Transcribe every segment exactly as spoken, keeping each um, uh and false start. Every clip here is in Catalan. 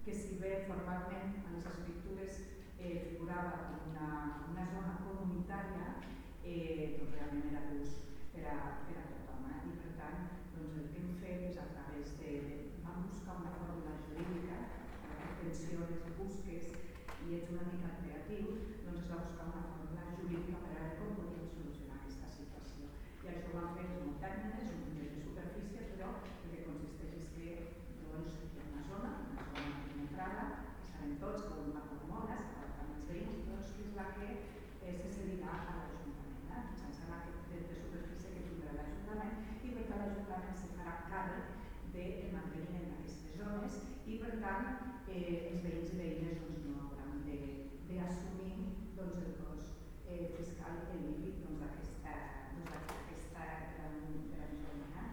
que si bé formalment a les escriptures eh, figurava com una, una zona comunitària, eh, doncs realment era d'ús per a, per a tothom. Eh? I per tant, doncs el que hem fet és a través de, de vam buscar una fórmula jurídica, atenció a les busques i ets una mica creatiu, doncs es va buscar una fórmula jurídica per a veure com podíem solucionar aquesta situació. I això ho vam fer molt tècniques, un punt de superfície, però el que consisteix és que doncs, hi ha una zona, una zona penetrada, que sabem tots que una hormones, que aparten els veïns, doncs, que és la que eh, se cedirà a l'Ajuntament, eh? mitjançant aquest dret de superfície que tindrà l'Ajuntament, i per tant l'Ajuntament se farà càrrec del manteniment d'aquestes zones i per tant eh, els veïns i veïnes doncs, no hauran d'assumir doncs, el cost eh, fiscal i el límit d'aquesta doncs, gran, gran zona.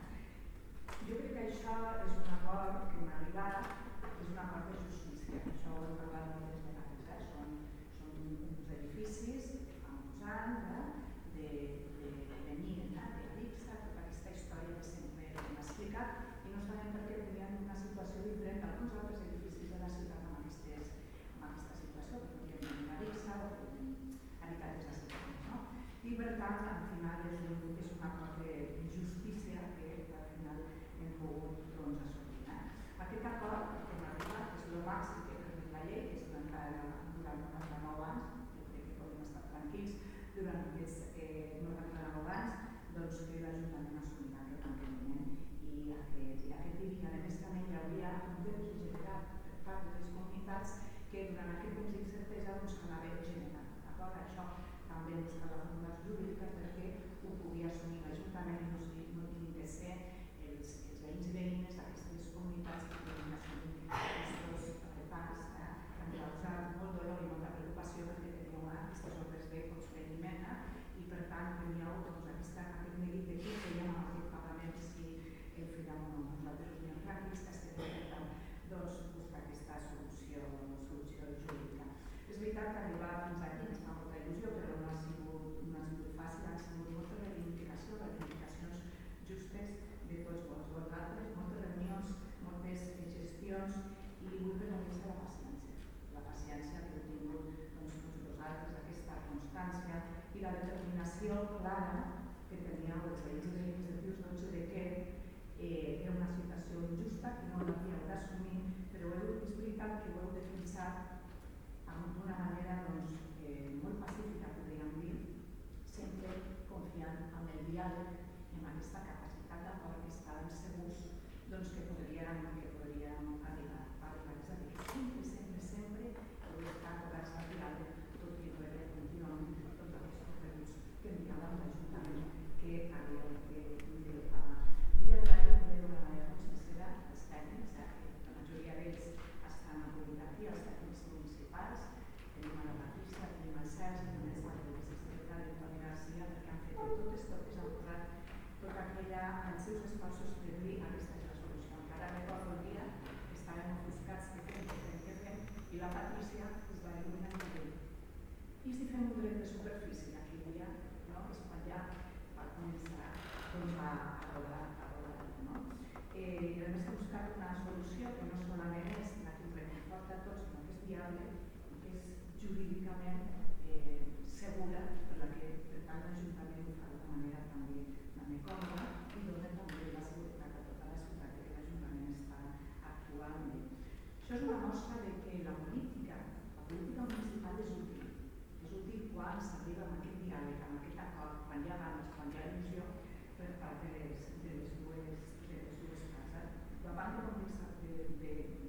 Jo crec que això és un acord que hem arribat, és un acord de justícia, això ho hem parlat moltes vegades, eh? són, són uns edificis que fa molts anys, eh? de, de, de venien eh? d'Adigsa, tota aquesta història que sempre hem explicat, i no sabem per què tenien una situació diferent d'alguns altres edificis de la ciutat amb, aquestes, amb aquesta situació, que podien venir a Adigsa o habitatges assenyats. No? I per tant, al final és un, és un acord de justícia que al final hem pogut doncs, assolir. Eh? Aquest acord que hem arribat és el màxim que permet la llei, que és durant noranta-nou anys, jo crec que podem estar tranquils durant aquests eh, noranta-nou anys, doncs que l'Ajuntament assumirà aquest manteniment i aquest, i aquest I B I. A més també hi hauria un temps generat per part de les comunitats que durant aquest temps d'incertesa doncs, s'anava generant. Això també hem buscat la fórmula jurídica perquè ho pugui assumir l'Ajuntament i no, no tinguin de ser els, els veïns i veïnes d'aquestes comunitats que puguin assumir aquests repars eh, que han causat molt dolor i molta preocupació perquè teníeu aquestes obres de construïment eh, i per tant teníeu doncs, aquesta, aquest neguit de qui feien amb aquest pagament si el fèiem o no. Nosaltres us diem tranquils que estem intentant doncs, buscar aquesta solució, solució jurídica. És veritat que arribar fins aquí ens fa molta il·lusió, però no ha sigut, no ha sigut fàcil, han sigut moltes reivindicacions, reivindicacions justes de tots vosaltres, moltes reunions, moltes gestions i vull reconèixer la paciència, la paciència que heu tingut doncs, tots vosaltres, aquesta constància i la determinació clara que teníeu els veïns i veïnes de Pius dotze de que eh, era una situació injusta que no l'havíeu d'assumir, però heu, és veritat que ho heu defensat d'una manera doncs, eh, molt pacífica, podríem dir, sempre confiant en el diàleg i en aquesta capacitat d'acord que estàvem segurs doncs, que podríem, que podríem arribar, arribar. És a dir, sempre, sempre, sempre heu estat oberts al diàleg, tot i rebre contínuament tots aquests rebuts que enviàvem l'Ajuntament que havíeu de, de pagar. Vull agrair també d'una manera molt sincera als tècnics, eh, que la majoria d'ells estan avui aquí, els tècnics municipals, tenim a la Patricia, tenim el Sergi, també està el secretari Antoni Garcia, perquè han fet de totes, totes, han posat tota aquella, els seus esforços per dir aquesta és la solució. Encara recordo el dia que estàvem ofuscats, que fem, que fem, que fem, i la Patricia es va il·luminar i va dir i si fem un dret de superfície aquell dia, no? És quan ja va començar doncs, a, a rodar, a rodar, no? Eh, I a més hem buscat una solució que no solament és la que ens reconforta a tots, sinó que és viable, que és jurídicament eh, segura, per la que per tant l'Ajuntament ho fa d'una manera també, també còmoda i dona també la seguretat a tota la ciutat que l'Ajuntament està actuant bé. Això és una mostra de que la política, la política municipal és útil. És útil quan s'arriba amb aquest diàleg, amb aquest acord, quan hi ha ganes, quan hi ha il·lusió per part de les, de les, dues, de les dues cases. La part de, de, de